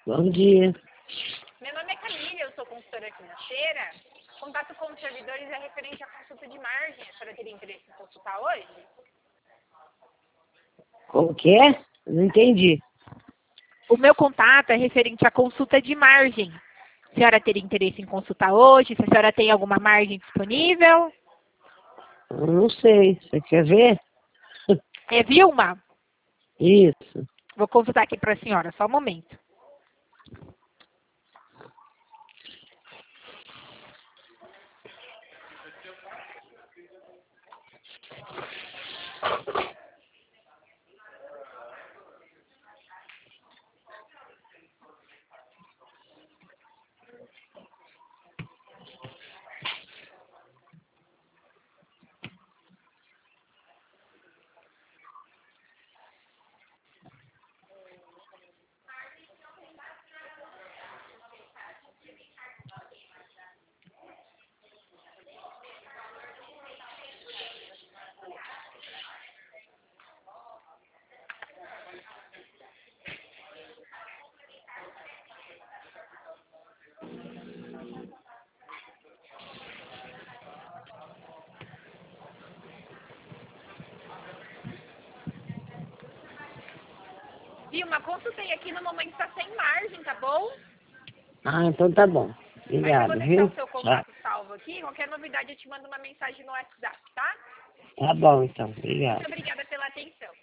Bom dia. Meu nome é Camila, eu sou consultora financeira. Contato com os servidores é referente à consulta de margem. A senhora teria interesse em consultar hoje? Como que é? Não entendi. O meu contato é referente à consulta de margem. A senhora teria interesse em consultar hoje? Se a senhora tem alguma margem disponível? Eu não sei. Você quer ver? É Vilma? Isso. Vou consultar aqui para a senhora, só um momento. Vilma, consultei aqui, no momento está sem margem, tá bom? Ah, então tá bom. Mas eu Obrigado, vou deixar viu? o seu contato salvo aqui. Qualquer novidade eu te mando uma mensagem no WhatsApp, tá? Tá bom, então. Obrigado. Muito obrigada pela atenção.